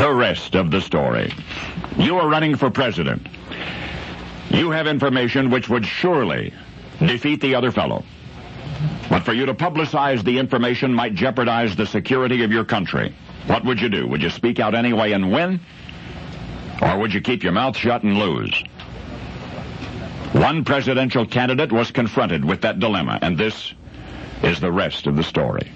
the rest of the story. You are running for president. You have information which would surely defeat the other fellow. But for you to publicize the information might jeopardize the security of your country. What would you do? Would you speak out anyway and win? Or would you keep your mouth shut and lose? One presidential candidate was confronted with that dilemma, and this is the rest of the story.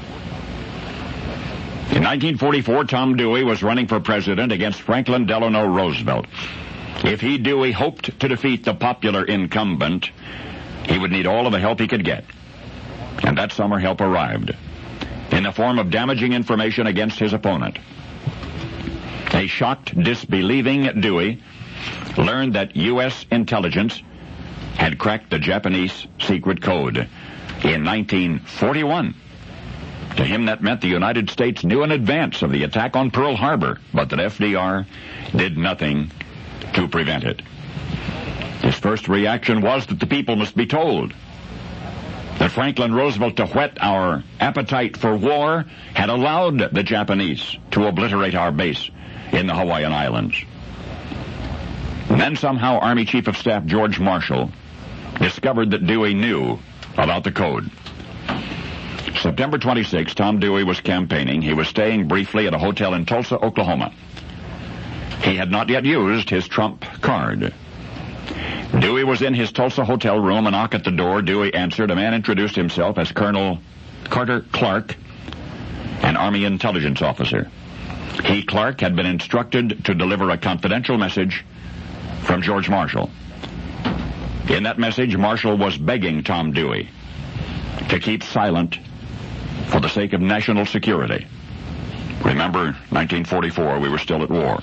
In 1944, Tom Dewey was running for president against Franklin Delano Roosevelt. If he, Dewey, hoped to defeat the popular incumbent, he would need all of the help he could get. And that summer, help arrived in the form of damaging information against his opponent. A shocked, disbelieving Dewey learned that U.S. intelligence had cracked the Japanese secret code in 1941. To him, that meant the United States knew in advance of the attack on Pearl Harbor, but that FDR did nothing to prevent it. His first reaction was that the people must be told that Franklin Roosevelt, to whet our appetite for war, had allowed the Japanese to obliterate our base in the Hawaiian Islands. And then somehow Army Chief of Staff George Marshall discovered that Dewey knew about the code. September 26, Tom Dewey was campaigning. He was staying briefly at a hotel in Tulsa, Oklahoma. He had not yet used his Trump card. Dewey was in his Tulsa hotel room. A knock at the door. Dewey answered. A man introduced himself as Colonel Carter Clark, an Army intelligence officer. He, Clark, had been instructed to deliver a confidential message from George Marshall. In that message, Marshall was begging Tom Dewey to keep silent for the sake of national security. Remember, 1944, we were still at war.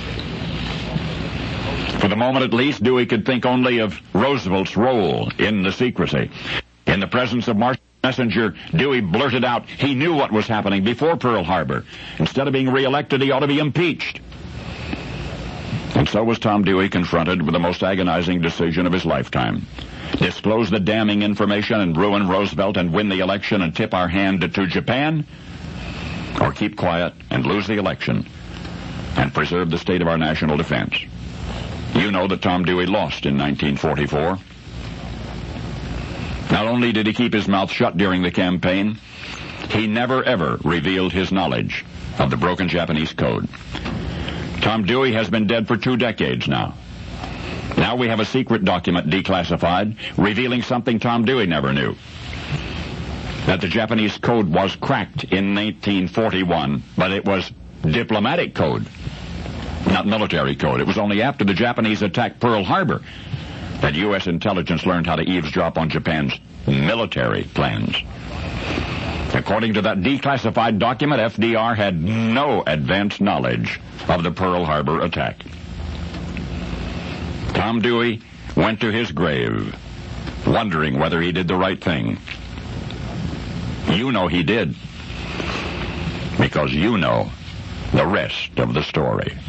For the moment, at least, Dewey could think only of Roosevelt's role in the secrecy. In the presence of Marshall's messenger, Dewey blurted out he knew what was happening before Pearl Harbor. Instead of being reelected, he ought to be impeached. And so was Tom Dewey confronted with the most agonizing decision of his lifetime. Disclose the damning information and ruin Roosevelt and win the election and tip our hand to Japan, or keep quiet and lose the election and preserve the state of our national defense. You know that Tom Dewey lost in 1944. Not only did he keep his mouth shut during the campaign, he never ever revealed his knowledge of the broken Japanese code. Tom Dewey has been dead for 2 decades now. Now we have a secret document declassified, revealing something Tom Dewey never knew. That the Japanese code was cracked in 1941, but it was diplomatic code, not military code. It was only after the Japanese attacked Pearl Harbor that U.S. intelligence learned how to eavesdrop on Japan's military plans. According to that declassified document, FDR had no advance knowledge of the Pearl Harbor attack. Tom Dewey went to his grave, wondering whether he did the right thing. You know he did, because you know the rest of the story.